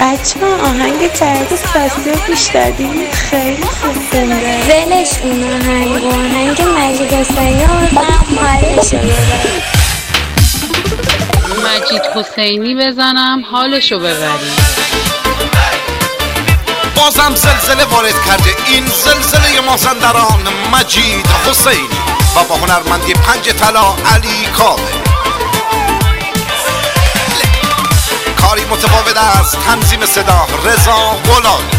بچه آهنگ جدید ساسیو گوش دادیم؟ خیلی خوب خونده. ولش اون آهنگ مجید حسینی حالشو ببریم. مجید حسینی بزنم حالشو ببریم. بازم زلزله وارد کرده، این زلزله مازندران مجید حسینی و با هنرمندی 5 طلا علی کاوه. کاری متفاوت است، تنظیم صدا رضا غلامی.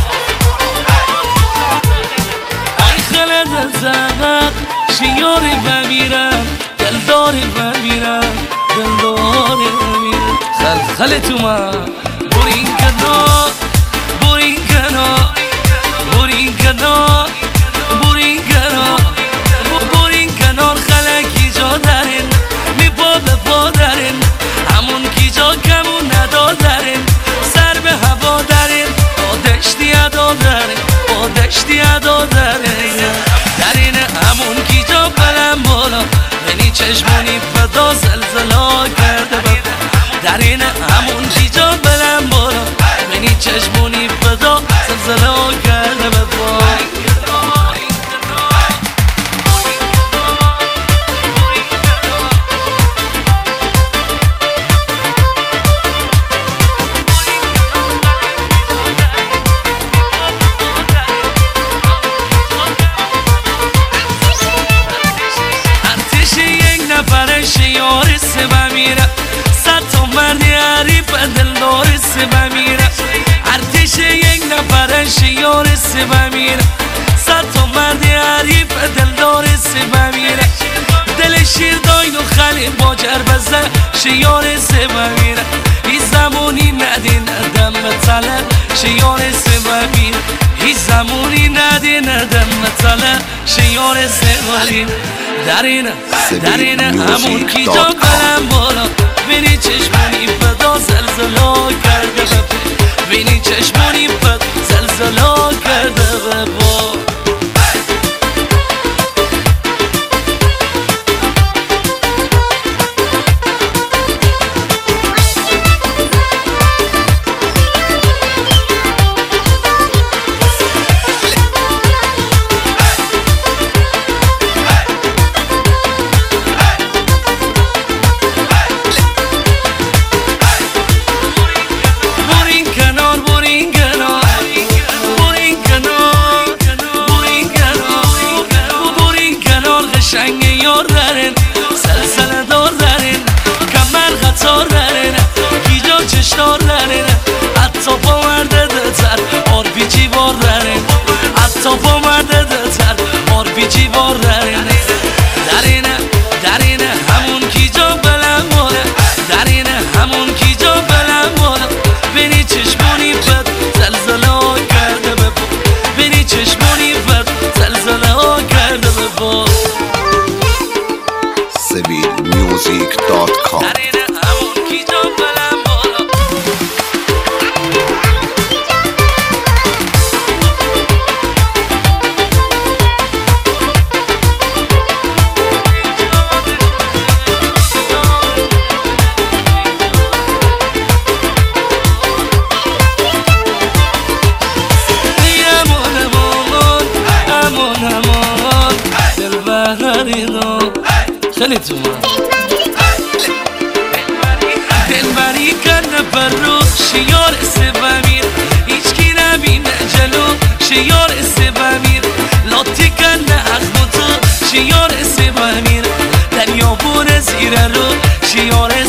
خلد زغق شیاری بمیرم، دلداری بمیرم، دلداری بمیرم. خل تو من برین کنار، برین کنار، برین کنار، برین کنار، برین کنار. خلکی جا دارین می پا به پا دارین، همون کی جا کمون ندادارین. سر به هوا دارین آدشتی ادا دارین، آدشتی ادا دارین. دارین همون کی جا بلند بالا، یعنی چشمونی فدا زلزلا کرده بپا. دارین همون کی جا بلند بالا، یعنی چشمونی فدا زلزلا کرده بپا. شیار سبا میره، صد تا مرد حریف دلدار سبا میره. ارتش یک نفر شیار سبا میره، صد تا مرد حریف دلدار سبا میره. دل شیر داین و خلی با جربزه شیار سبا میره. هیچ زمانی ندین دم طلب شیار سبا میره. هیچ زمانی ندین دم طلب شیار سبا میره. دارین همون کی جا قلم بالا، بینی چشمونی فدا زلزلا کرده بپا. بینی چشمونی فدا زلزلا کرده بپا. شنگ یار دارن، سلسله دار دارن، کمر خطار دارن، گیجا چشتار دارن. حتی با مرده دتر آر بی جیوار دارن، حتی با مرده دتر آر بی جیوار دارن. دارین همون کی جا بلند بالا، دارین همون کی جا بلند بالا. بینی چشمونی فد زلزله کرده بپا، بینی چشمونی فد زلزله کرده بپا. civilmusic.com خلي تو دلبری کنه برو شیار سبا میر، هیچ کی نبینه جلو شیار سبا میر. لاتی کنه اخمو تو شیار سبا میر، دریا بور زیره رو شیار